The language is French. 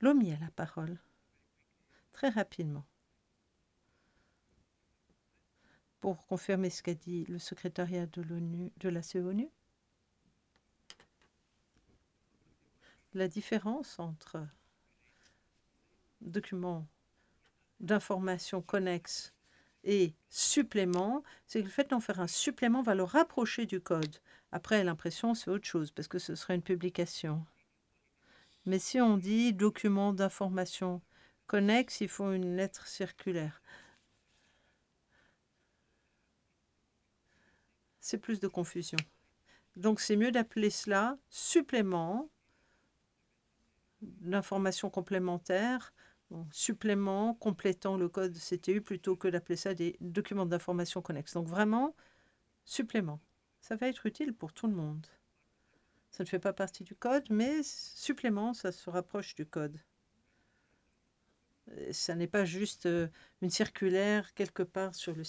Lomi a la parole, très rapidement, pour confirmer ce qu'a dit le secrétariat de l'ONU, de la CONU. La différence entre documents d'information connexes et supplément, c'est que le fait d'en faire un supplément va le rapprocher du code. Après, l'impression, c'est autre chose, parce que ce sera une publication. Mais si on dit document d'information connexe, il faut une lettre circulaire. C'est plus de confusion. Donc c'est mieux d'appeler cela supplément d'information complémentaire, supplément complétant le code CTU, plutôt que d'appeler ça des documents d'information connexes. Donc vraiment, supplément. Ça va être utile pour tout le monde. Ça ne fait pas partie du code, mais supplément, ça se rapproche du code. Ça n'est pas juste une circulaire quelque part sur le